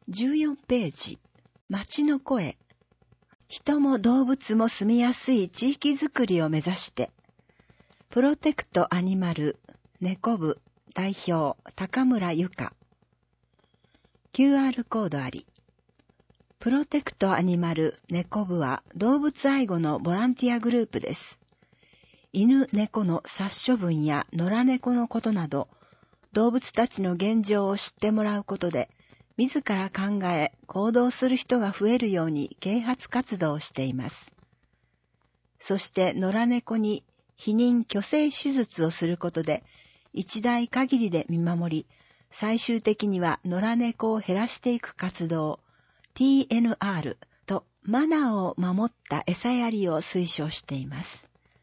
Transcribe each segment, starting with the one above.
14ページ、町の声。人も動物も住みやすい地域づくりを目指して、プロテクトアニマル猫部代表高村由香。QR コードあり。プロテクトアニマル猫部は動物愛護のボランティアグループです。犬猫の殺処分や野良猫のことなど、動物たちの現状を知ってもらうことで、自ら考え行動する人が増えるように啓発活動をしています。そして野良猫に避妊去勢手術をすることで、一代限りで見守り、最終的には野良猫を減らしていく活動、TNR とマナーを守った餌やりを推奨しています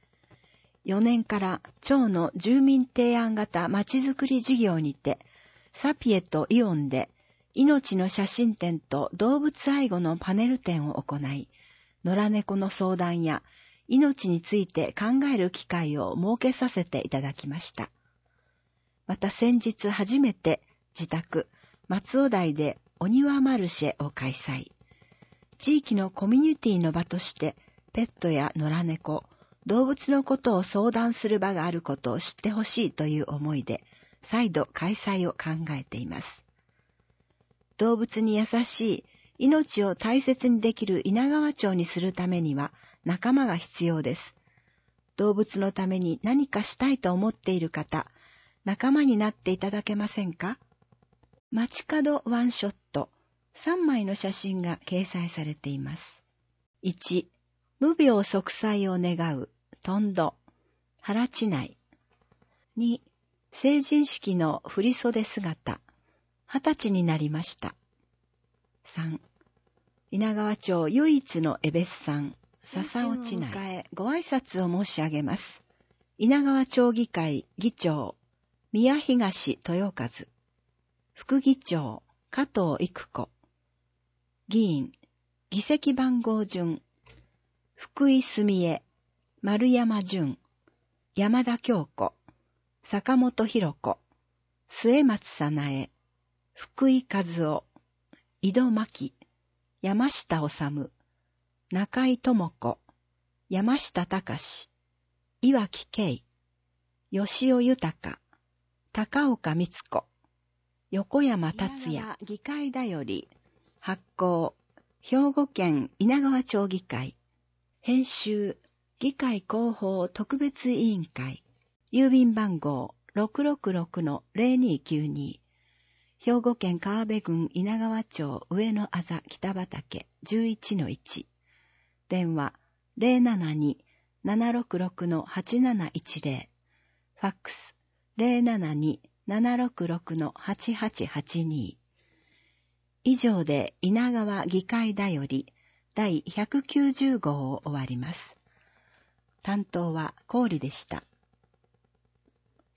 。4年から町の住民提案型まちづくり事業にて、サピエとイオンで命の写真展と動物愛護のパネル展を行い、野良猫の相談や命について考える機会を設けさせていただきました。また先日初めて自宅、松尾台でお庭マルシェを開催。地域のコミュニティの場としてペットや野良猫、動物のことを相談する場があることを知ってほしいという思いで再度開催を考えています。動物に優しい命を大切にできる稲川町にするためには仲間が必要です。動物のために何かしたいと思っている方、仲間になっていただけませんか？街角ワンショット、3枚の写真が掲載されています。1、無病息災を願う、トンド、原地内。2、成人式の振袖姿、20歳になりました。3、稲川町唯一のエベスさん、笹尾地内。ご挨拶を申し上げます。稲川町議会議長、宮東豊和。副議長、加藤育子。議員、議席番号順、福井澄江、丸山淳、山田京子、坂本博子、末松早苗、福井和夫、井戸真紀、山下治、中井智子、山下隆、岩木圭、吉尾豊、高岡光子、横山達也。議会だより、発行、兵庫県稲川町議会、編集、議会広報特別委員会、郵便番号 666-0292、兵庫県川辺郡稲川町上野あざ北畑 11-1、電話 072-766-8710、ファックス 072-766-8882。以上で稲川議会だより第190号を終わります。担当は郡でした。